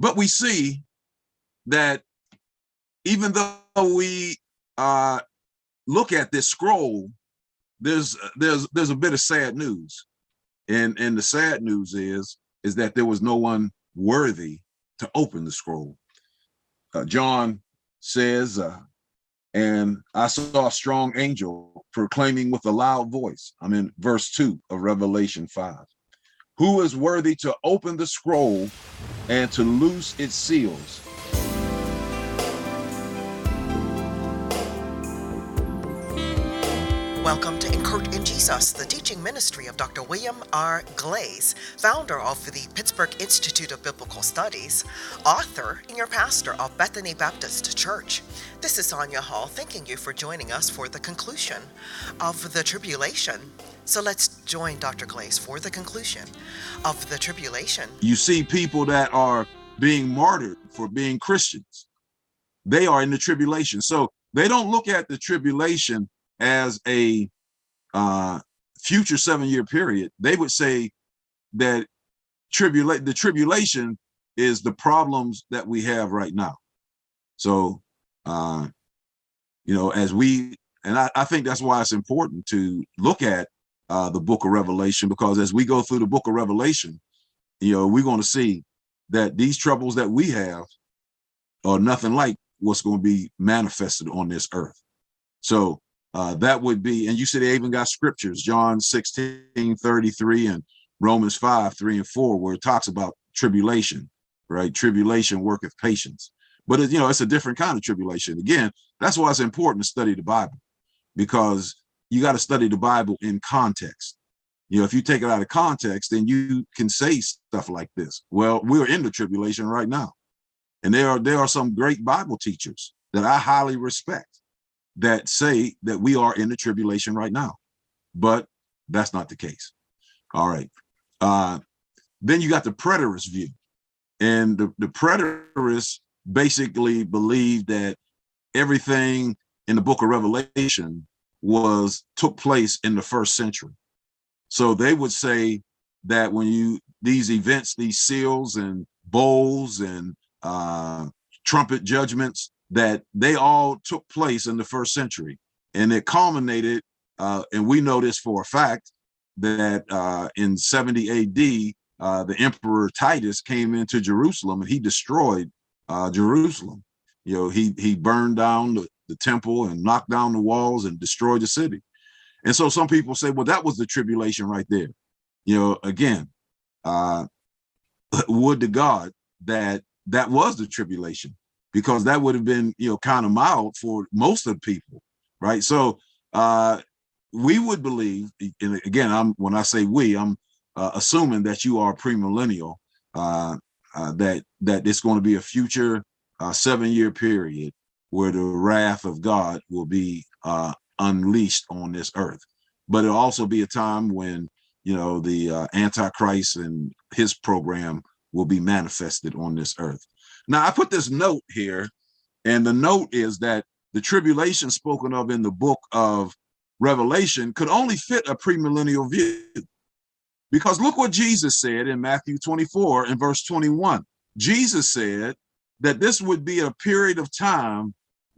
But we see that even though we look at this scroll, there's a bit of sad news, and the sad news is that there was no one worthy to open the scroll. John says, and I saw a strong angel proclaiming with a loud voice. I'm in verse 2 of Revelation 5. Who is worthy to open the scroll and to loose its seals? Welcome to Encourage in Jesus, the teaching ministry of Dr. William R. Glaze, founder of the Pittsburgh Institute of Biblical Studies, author and your pastor of Bethany Baptist Church. This is Sonia Hall, thanking you for joining us for the conclusion of the tribulation. So let's join Dr. Glaze for the conclusion of the tribulation. You see people that are being martyred for being Christians. They are in the tribulation. So they don't look at the tribulation as a future 7-year period. They would say that the tribulation is the problems that we have right now. So, as we, and I think that's why it's important to look at the book of Revelation, because as we go through the book of Revelation, we're going to see that these troubles that we have are nothing like what's going to be manifested on this earth. So, that would be, and you said they even got scriptures, John 16:33 and Romans 5:3-4, where it talks about tribulation, right? Tribulation worketh patience. But it's a different kind of tribulation. Again, that's why it's important to study the Bible, because you got to study the Bible in context. If you take it out of context, then you can say stuff like this. Well, we're in the tribulation right now. And there are some great Bible teachers that I highly respect that say that we are in the tribulation right now, but that's not the case. All right. Then you got the preterist view, and the preterists basically believe that everything in the book of Revelation took place in the first century. So they would say that when these events, these seals and bowls and trumpet judgments, that they all took place in the first century, and it culminated, and we know this for a fact, that in 70 AD, the Emperor Titus came into Jerusalem and he destroyed Jerusalem. He burned down the temple and knocked down the walls and destroyed the city. And so some people say, well, that was the tribulation right there. Again, would to God that was the tribulation, because that would have been, kind of mild for most of the people, right? So we would believe, and again, when I say we, I'm assuming that you are premillennial, that it's going to be a future 7-year period where the wrath of God will be unleashed on this earth. But it'll also be a time when, the Antichrist and his program will be manifested on this earth. Now, I put this note here, and the note is that the tribulation spoken of in the book of Revelation could only fit a premillennial view. Because look what Jesus said in Matthew 24 and verse 21. Jesus said that this would be a period of time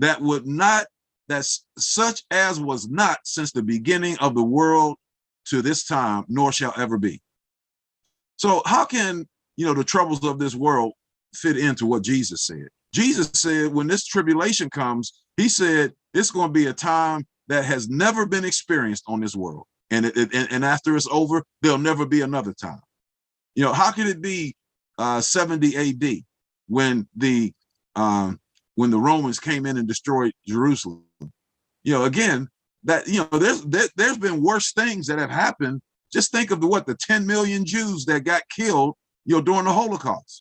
that's such as was not since the beginning of the world to this time, nor shall ever be. So how can, the troubles of this world fit into what Jesus said? Jesus said when this tribulation comes, he said it's going to be a time that has never been experienced on this world. And after it's over, there'll never be another time. How could it be 70 AD when the Romans came in and destroyed Jerusalem? Again, that there's been worse things that have happened. Just think of the 10 million Jews that got killed, during the Holocaust.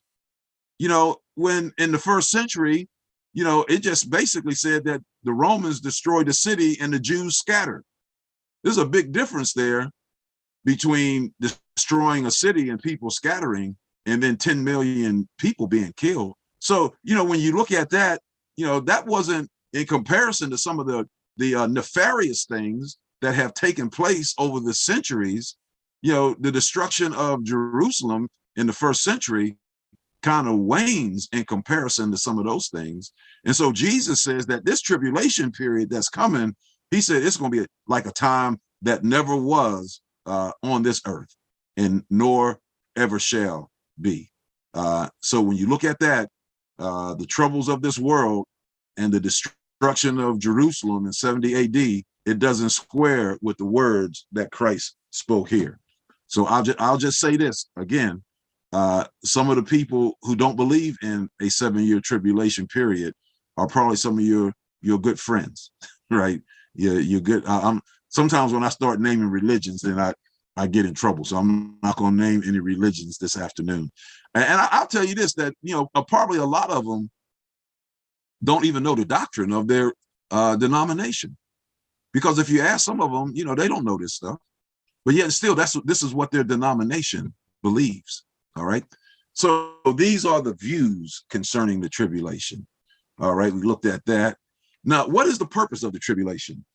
When in the first century, it just basically said that the Romans destroyed the city and the Jews scattered. There's a big difference there between destroying a city and people scattering and then 10 million people being killed. So, when you look at that, that wasn't in comparison to some of the nefarious things that have taken place over the centuries. The destruction of Jerusalem in the first century kind of wanes in comparison to some of those things. And so Jesus says that this tribulation period that's coming, he said it's going to be like a time that never was on this earth, and nor ever shall be. So when you look at that, the troubles of this world and the destruction of Jerusalem in 70 AD, it doesn't square with the words that Christ spoke here. So I'll just say this again. Some of the people who don't believe in a 7-year tribulation period are probably some of your good friends, right? You're good. Sometimes when I start naming religions, then I get in trouble. So I'm not going to name any religions this afternoon. And I'll tell you this, that, probably a lot of them don't even know the doctrine of their denomination. Because if you ask some of them, they don't know this stuff. But yet still, this is what their denomination believes. All right. So these are the views concerning the tribulation. All right. We looked at that. Now, what is the purpose of the tribulation?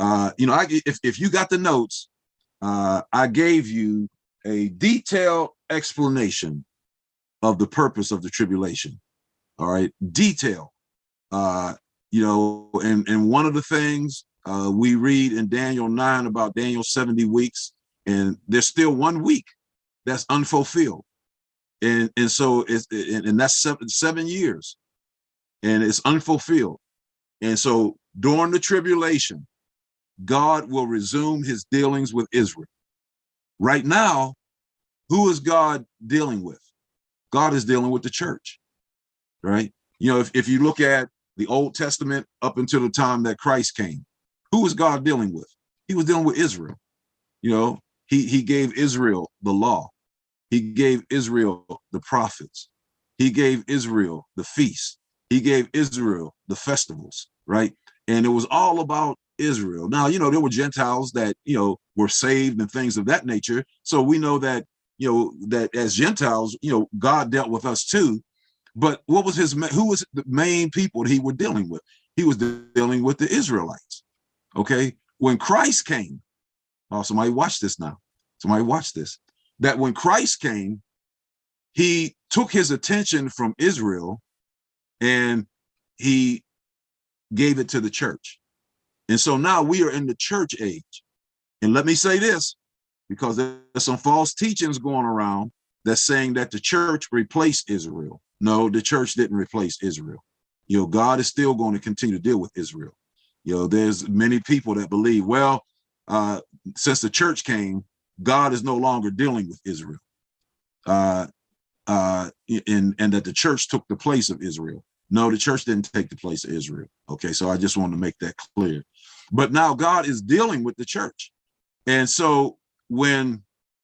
If you got the notes, I gave you a detailed explanation of the purpose of the tribulation. All right. Detail. And one of the things we read in Daniel 9 about Daniel's 70 weeks, and there's still 1 week that's unfulfilled. And so that's 7 years, and it's unfulfilled. And so during the tribulation, God will resume his dealings with Israel. Right now, who is God dealing with? God is dealing with the church, right? If you look at the Old Testament up until the time that Christ came, who was God dealing with? He was dealing with Israel. He gave Israel the law. He gave Israel the prophets. He gave Israel the feast. He gave Israel the festivals, right? And it was all about Israel. Now, there were Gentiles that, were saved and things of that nature. So we know that, that as Gentiles, God dealt with us too. But who was the main people that he was dealing with? He was dealing with the Israelites. Okay. When Christ came, somebody watch this now. Somebody watch this. That when Christ came, he took his attention from Israel and he gave it to the church. And so now we are in the church age. And let me say this, because there's some false teachings going around that's saying that the church replaced Israel. No, the church didn't replace Israel. God is still going to continue to deal with Israel. There's many people that believe, since the church came, God is no longer dealing with Israel, and that the church took the place of Israel. No, the church didn't take the place of Israel. Okay, so I just want to make that clear. But now God is dealing with the church. And so when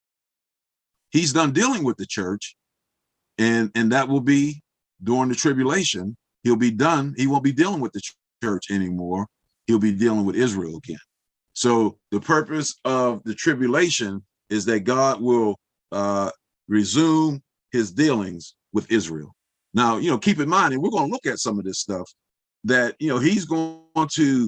he's done dealing with the church, and that will be during the tribulation, he'll be done. He won't be dealing with the church anymore. He'll be dealing with Israel again. So the purpose of the tribulation is that God will resume his dealings with Israel. Now, keep in mind, and we're going to look at some of this stuff, that, he's going to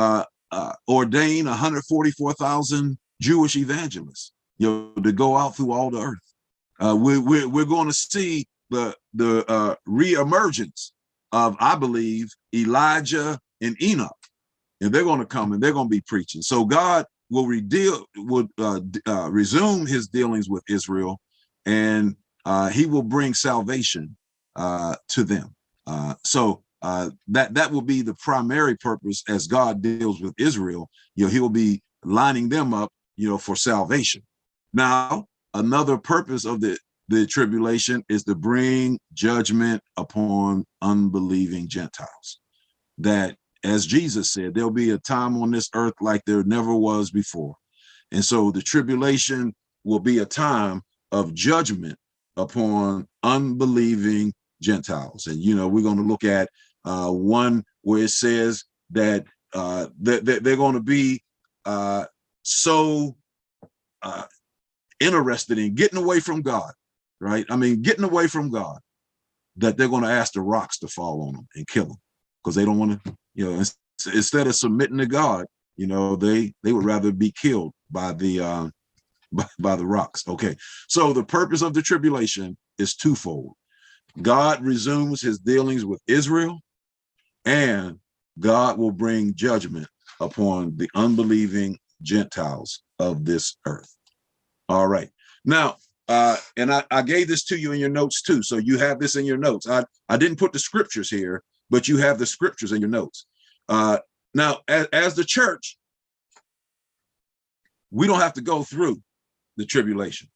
ordain 144,000 Jewish evangelists, to go out through all the earth. We're going to see the reemergence of, I believe, Elijah and Enoch. And they're going to come and they're going to be preaching. So God will resume his dealings with Israel, and he will bring salvation to them. So that will be the primary purpose as God deals with Israel. He will be lining them up, for salvation. Now, another purpose of the tribulation is to bring judgment upon unbelieving Gentiles. That, as Jesus said, there'll be a time on this earth like there never was before. And so the tribulation will be a time of judgment upon unbelieving Gentiles. And, we're going to look at one where it says that they're going to be so interested in getting away from God, right? I mean, getting away from God, that they're going to ask the rocks to fall on them and kill them, because they don't want to, instead of submitting to God, they would rather be killed by the rocks. Okay, so the purpose of the tribulation is twofold. God resumes his dealings with Israel, and God will bring judgment upon the unbelieving Gentiles of this earth. All right. Now, and I gave this to you in your notes too. So you have this in your notes. I didn't put the scriptures here, but you have the scriptures in your notes. Now, as the church, we don't have to go through the tribulation.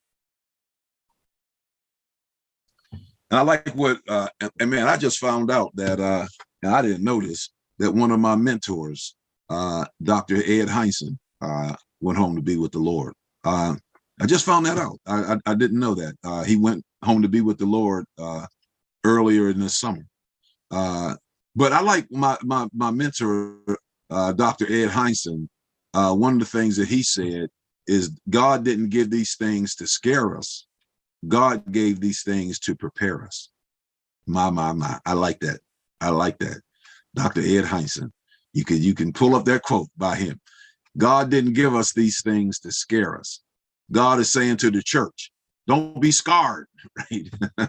And I like what, and man, I just found out that, and I didn't know this, that one of my mentors, Dr. Ed Heinzen, went home to be with the Lord. I just found that out. I didn't know that. He went home to be with the Lord earlier in this summer. But I like my mentor, Dr. Ed Heinzen. One of the things that he said is God didn't give these things to scare us. God gave these things to prepare us. My. I like that. I like that. Dr. Ed Heinzen. You can pull up that quote by him. God didn't give us these things to scare us. God is saying to the church, don't be scarred, right?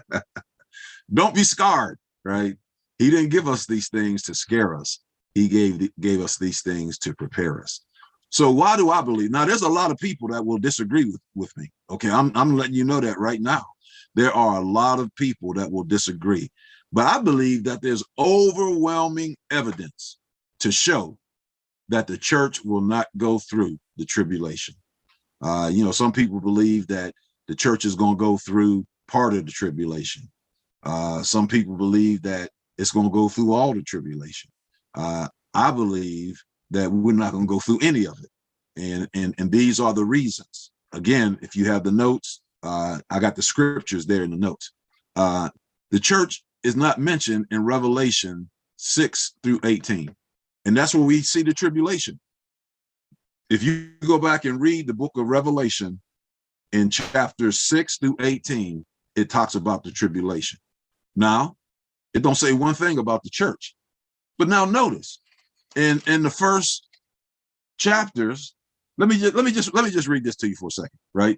Don't be scarred, right? He didn't give us these things to scare us. He gave us these things to prepare us. So why do I believe? Now, there's a lot of people that will disagree with me. Okay, I'm letting you know that right now. There are a lot of people that will disagree. But I believe that there's overwhelming evidence to show that the church will not go through the tribulation. Some people believe that the church is going to go through part of the tribulation. Some people believe that it's going to go through all the tribulation. I believe that we're not going to go through any of it. And these are the reasons. Again, if you have the notes, I got the scriptures there in the notes. The church is not mentioned in Revelation 6 through 18. And that's where we see the tribulation. If you go back and read the book of Revelation in chapters 6 through 18, it talks about the tribulation. Now, it don't say one thing about the church. But now notice, in the first chapters, let me just read this to you for a second, right?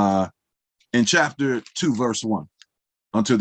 In chapter 2, verse 1, unto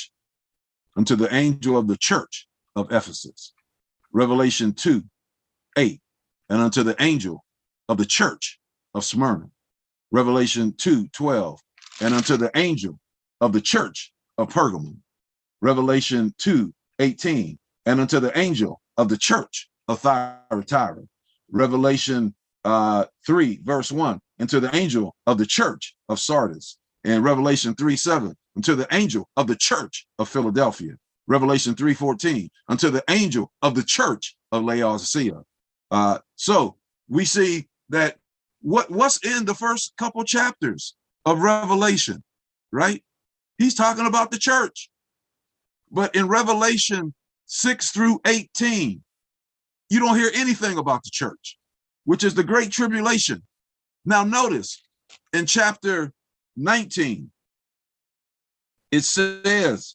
the angel of the church of Ephesus. Revelation 2, 8, and unto the angel of the church of Smyrna. Revelation 2, 12, and unto the angel of the church of Pergamum. Revelation 2, 18, and unto the angel of the church of Thyatira. Revelation 3, verse 1, and to the angel of the church of Sardis. And Revelation 3, 7, unto the angel of the church of Philadelphia. Revelation 3:14, unto the angel of the church of Laodicea. So we see that what's in the first couple chapters of Revelation, right? He's talking about the church. But in Revelation 6 through 18, you don't hear anything about the church, which is the great tribulation. Now notice in chapter 19, it says,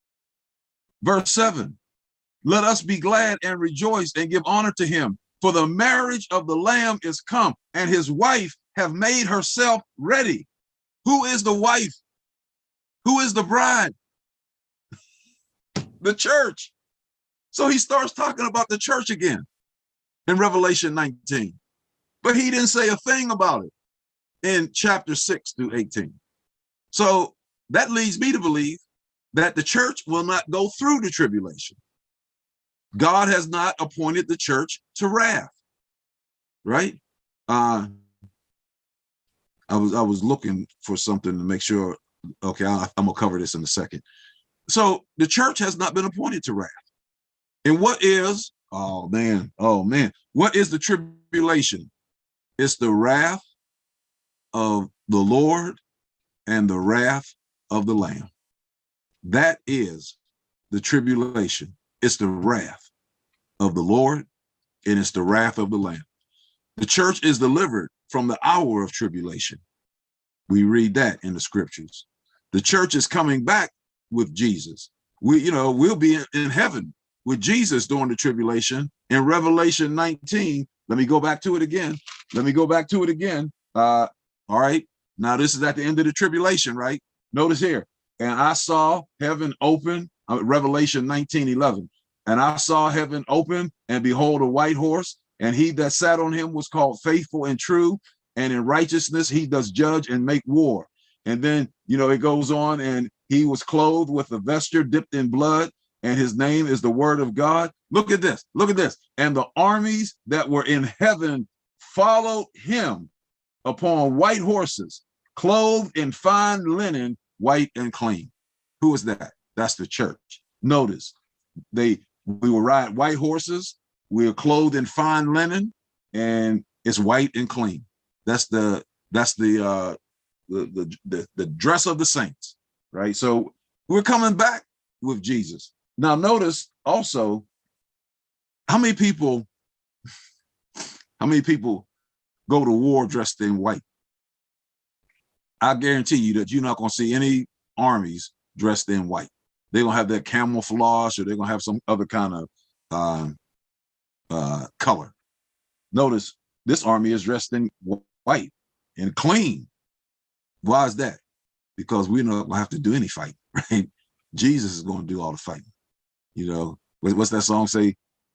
verse 7, let us be glad and rejoice and give honor to him, for the marriage of the Lamb is come, and his wife have made herself ready. Who is the wife? Who is the bride? The church. So he starts talking about the church again in Revelation 19. But he didn't say a thing about it in chapter 6 through 18. So that leads me to believe that the church will not go through the tribulation. God has not appointed the church to wrath, right? I was looking for something to make sure. Okay, I'm gonna cover this in a second. So the church has not been appointed to wrath. And what is, oh man, what is the tribulation? It's the wrath of the Lord and the wrath of the Lamb. That is the tribulation. It's the wrath of the Lord and it's the wrath of the Lamb. The church is delivered from the hour of tribulation. We read that in the scriptures. The church is coming back with Jesus. We'll be in heaven with Jesus during the tribulation. In Revelation 19, let me go back to it again. All right. Now this is at the end of the tribulation, right? Notice here, and I saw heaven open, Revelation 19:11. And I saw heaven open, and behold, a white horse, and he that sat on him was called Faithful and True, and in righteousness he does judge and make war. And then, it goes on, and he was clothed with a vesture dipped in blood, and his name is the Word of God. Look at this. Look at this. And the armies that were in heaven followed him upon white horses, clothed in fine linen, white and clean. Who is that? That's the church. Notice, we will ride white horses. We are clothed in fine linen, and it's white and clean. That's the dress of the saints, right? So we're coming back with Jesus. Now, notice also how many people go to war dressed in white. I guarantee you that you're not going to see any armies dressed in white. They're going to have that camouflage, or they're going to have some other kind of color. Notice this army is dressed in white and clean. Why is that? Because we're not going to have to do any fighting, right? Jesus is going to do all the fighting. What's that song say?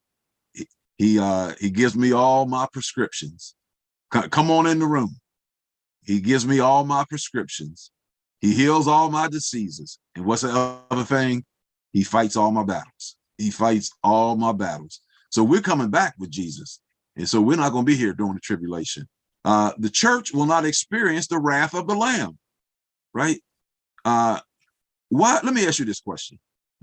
He gives me all my prescriptions. Come on in the room. He gives me all my prescriptions. He heals all my diseases. And what's the other thing? He fights all my battles. He fights all my battles. So we're coming back with Jesus. And so we're not going to be here during the tribulation. The church will not experience the wrath of the Lamb, right? Why? Let me ask you this question.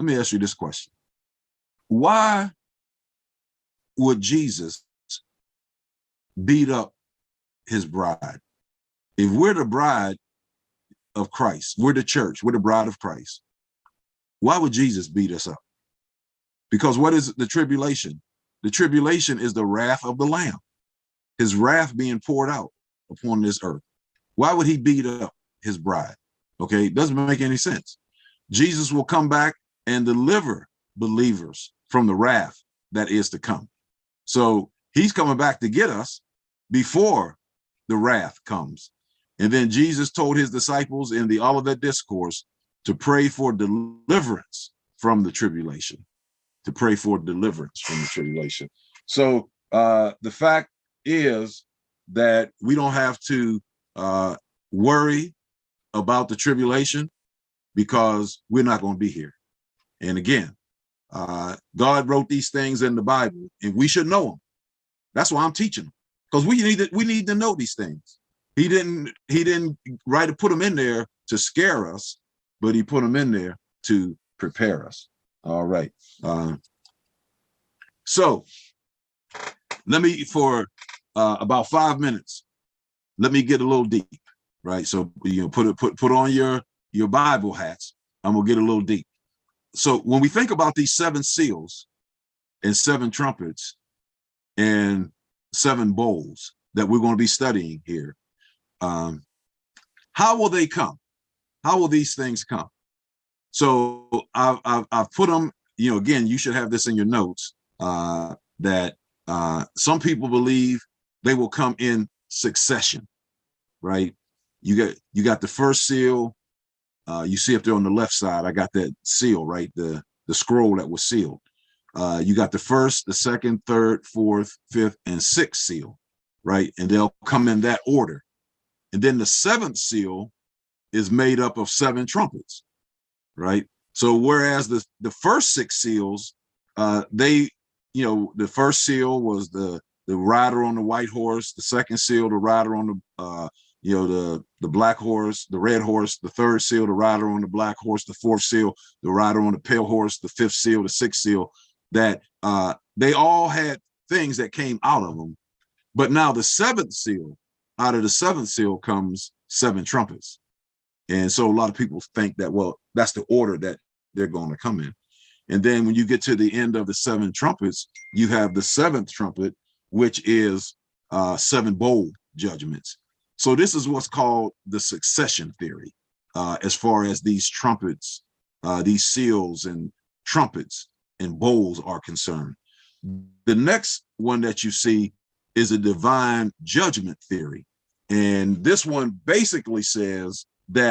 Why would Jesus beat up his bride? If we're the bride of Christ, we're the church, we're the bride of Christ, why would Jesus beat us up? Because what is the tribulation? The tribulation is the wrath of the Lamb, his wrath being poured out upon this earth. Why would he beat up his bride? Okay, it doesn't make any sense. Jesus will come back and deliver believers from the wrath that is to come. So he's coming back to get us before the wrath comes. And then Jesus told his disciples in the Olivet Discourse to pray for deliverance from the tribulation, So the fact is that we don't have to worry about the tribulation, because we're not going to be here. And again, God wrote these things in the Bible, and we should know them. That's why I'm teaching them, because we need to know these things. He didn't put them in there to scare us, but he put them in there to prepare us. All right. So let me, for about 5 minutes, let me get a little deep, right? So put on your Bible hats. I'm gonna get a little deep. So when we think about these 7 seals and 7 trumpets and 7 bowls that we're going to be studying here, how will they come? How will these things come? So I've put them, again, you should have this in your notes, that some people believe they will come in succession, right? You got the first seal. You see up there on the left side, I got that seal, right? The scroll that was sealed. You got the first, the second, third, fourth, fifth, and sixth seal, right? And they'll come in that order. And then the 7th seal is made up of 7 trumpets, right? So whereas the first 6 seals, the first seal was the rider on the white horse, the second seal, the rider on the black horse, the red horse, the third seal, the rider on the black horse, the 4th seal, the rider on the pale horse, the 5th seal, the 6th seal, that they all had things that came out of them. But now the 7th seal, out of the 7th seal comes 7 trumpets. And so a lot of people think that, well, that's the order that they're going to come in. And then when you get to the end of the 7 trumpets, you have the 7th trumpet, which is 7 bowl judgments. So this is what's called the succession theory, as far as these trumpets, these seals and trumpets and bowls are concerned. The next one that you see is a divine judgment theory. And this one basically says that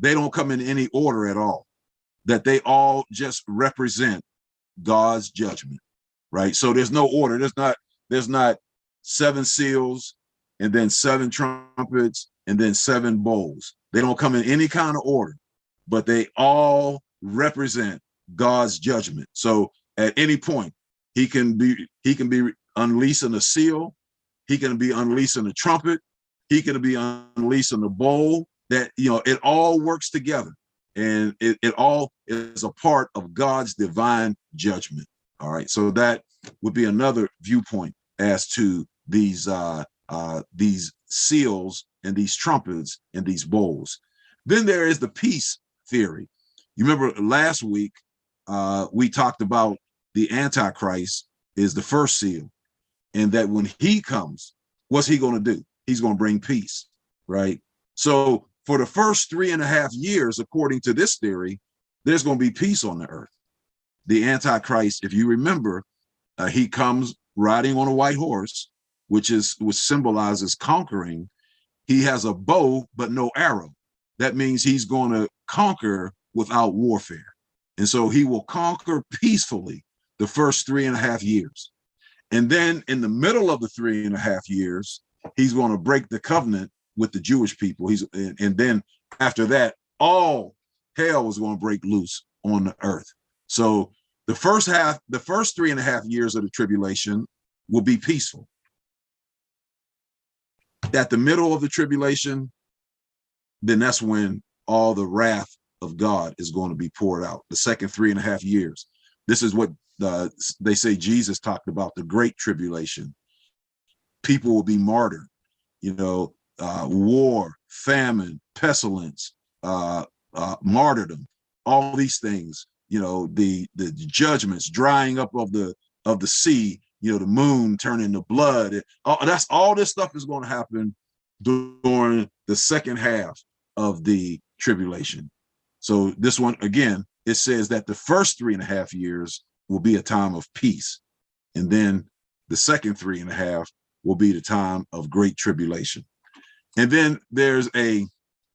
they don't come in any order at all, that they all just represent God's judgment, right? So there's no order. There's not 7 seals and then 7 trumpets and then 7 bowls. They don't come in any kind of order, but they all represent God's judgment. So at any point, he can be unleashing a seal, he can be unleashing a trumpet, he can be unleashing a bowl. That, it all works together, and it all is a part of God's divine judgment. All right, so that would be another viewpoint as to these seals and these trumpets and these bowls. Then there is the peace theory. You remember last week we talked about the Antichrist is the first seal, and that when he comes, what's he going to do? He's going to bring peace, right? So for the first 3.5 years, according to this theory, there's going to be peace on the earth. The Antichrist, if you remember, he comes riding on a white horse, which symbolizes conquering. He has a bow, but no arrow. That means he's going to conquer without warfare. And so he will conquer peacefully the first 3.5 years. And then in the middle of the 3.5 years, he's going to break the covenant with the Jewish people. And then after that, all hell is going to break loose on the earth. So the first 3.5 years of the tribulation will be peaceful. At the middle of the tribulation, then that's when all the wrath of God is going to be poured out. The second 3.5 years. This is what they say Jesus talked about, the great tribulation. People will be martyred, war, famine, pestilence, martyrdom, all these things, the judgments, drying up of the sea, the moon turning to blood. All this stuff is going to happen during the second half of the tribulation. So this one, again, it says that the first 3.5 years will be a time of peace. And then the second 3.5 will be the time of great tribulation. And then there's a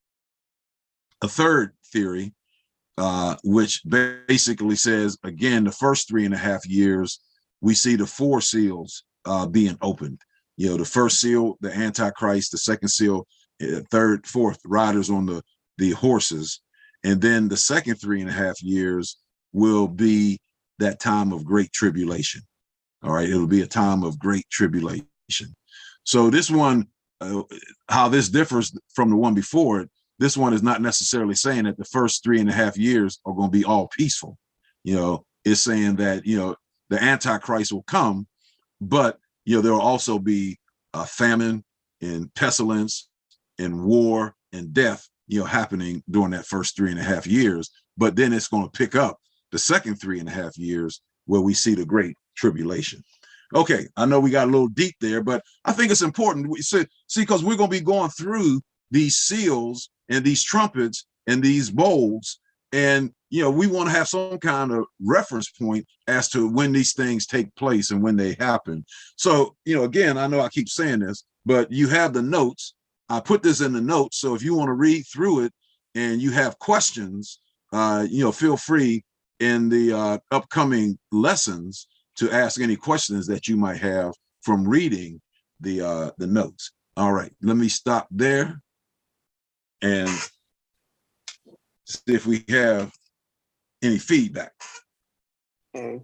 third theory, which basically says, again, the first 3.5 years, we see the 4 seals being opened. The first seal, the Antichrist, the second seal, third, fourth, riders on the horses. And then the second 3.5 years will be that time of great tribulation. All right, it'll be a time of great tribulation. So this one, how this differs from the one before it, this one is not necessarily saying that the first 3.5 years are going to be all peaceful. It's saying that, the Antichrist will come, but, there will also be famine and pestilence and war and death, happening during that first 3.5 years. But then it's going to pick up the second 3.5 years where we see the great tribulation. Okay, I know we got a little deep there, but I think it's important. We see, because we're going to be going through these seals and these trumpets and these bowls, and we want to have some kind of reference point as to when these things take place and when they happen. So, again, I know I keep saying this, but you have the notes. I put this in the notes, so if you want to read through it and you have questions, feel free in the upcoming lessons to ask any questions that you might have from reading the notes. All right, let me stop there and see if we have any feedback. Okay.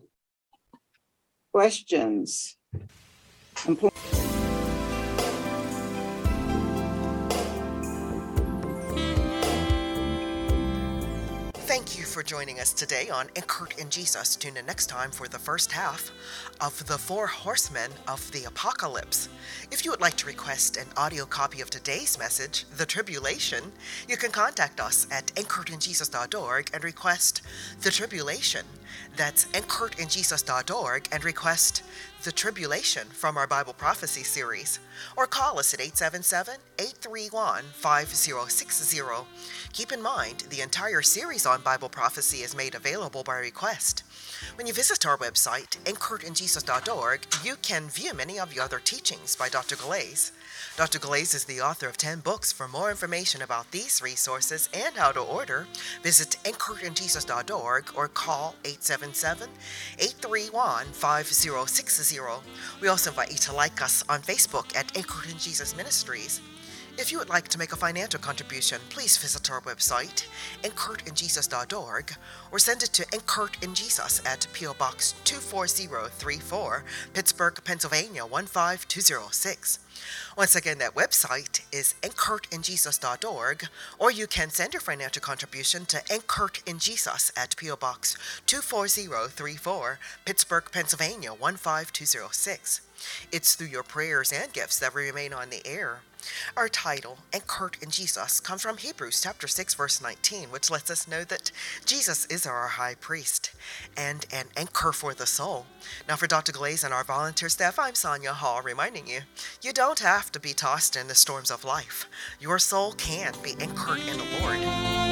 Questions? Thank you for joining us today on Anchored in Jesus. Tune in next time for the first half of the 4 Horsemen of the Apocalypse. If you would like to request an audio copy of today's message, The Tribulation, you can contact us at anchoredinjesus.org and request The Tribulation. That's anchoredinjesus.org and request The Tribulation from our Bible Prophecy series. Or call us at 877-831-5060. Keep in mind, the entire series on Bible prophecy is made available by request. When you visit our website, anchoredinjesus.org, you can view many of the other teachings by Dr. Glaze. Dr. Glaze is the author of 10 books. For more information about these resources and how to order, visit anchoredinjesus.org or call 877-831-5060. We also invite you to like us on Facebook at Anchored in Jesus Ministries. If you would like to make a financial contribution, please visit our website, anchoredinjesus.org, or send it to Anchored in Jesus at P.O. Box 24034, Pittsburgh, Pennsylvania 15206. Once again, that website is anchoredinjesus.org, or you can send your financial contribution to Anchored in Jesus at P.O. Box 24034, Pittsburgh, Pennsylvania 15206. It's through your prayers and gifts that we remain on the air. Our title, Anchored in Jesus, comes from Hebrews chapter 6, verse 19, which lets us know that Jesus is our high priest and an anchor for the soul. Now, for Dr. Glaze and our volunteer staff, I'm Sonia Hall, reminding you, you don't have to be tossed in the storms of life. Your soul can be anchored in the Lord.